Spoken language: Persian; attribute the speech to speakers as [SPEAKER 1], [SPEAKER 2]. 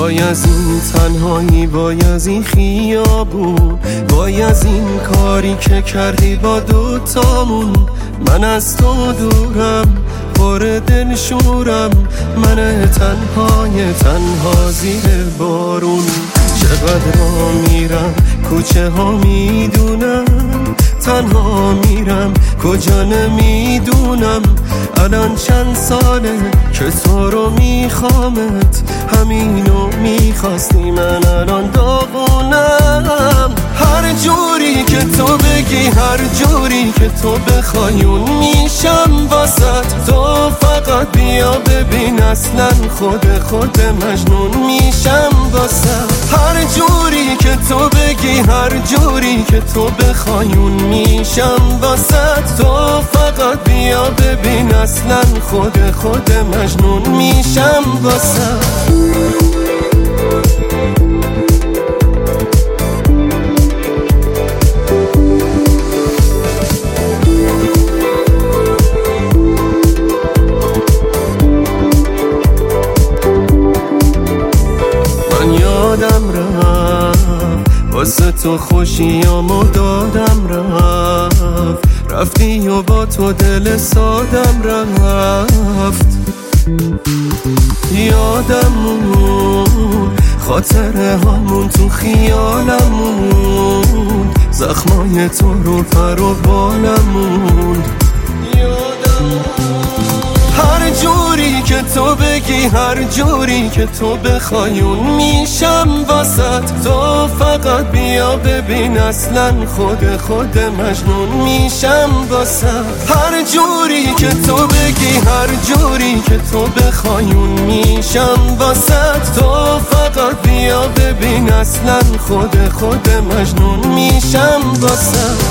[SPEAKER 1] وای از این تنهایی، وای از این خیابون، وای از این کاری که کردی با دوتامون. من از تو دورم، پر دل شورم، من تنها زیر بارون. چقدر ها میرم، کوچه ها میدونم، تنها میرم کجا نمیدونم. الان چند ساله که تو رو میخوامت، همینو میخواستی، من الان داغونم. هر جوری که تو بگی، هر جوری که تو بخوای اون میشم واسط. تو فقط بیا ببین، اصلا خود مجنون میشم واسط. هر جوری که تو بگی، هر جوری که تو بخوای اون میشم واسط. تو فقط بیا ببین، اصلا خود مجنون میشم واسط. یادم رفت واسه تو خوشیامو دادم، رفتی و با تو دل سادم رفت. یادم مون خاطره هامون تو خیالمون، زخمای تو رو پر و بالمون. هر جوری که تو بگی، هر جوری که تو بخوای اون میشم واسط. تو فقط بیا ببین، اصلا خود مجنون میشم واسط. هر جوری که تو بگی، هر جوری که تو بخوای اون میشم واسط. تو فقط بیا ببین، اصلا خود مجنون میشم واسط.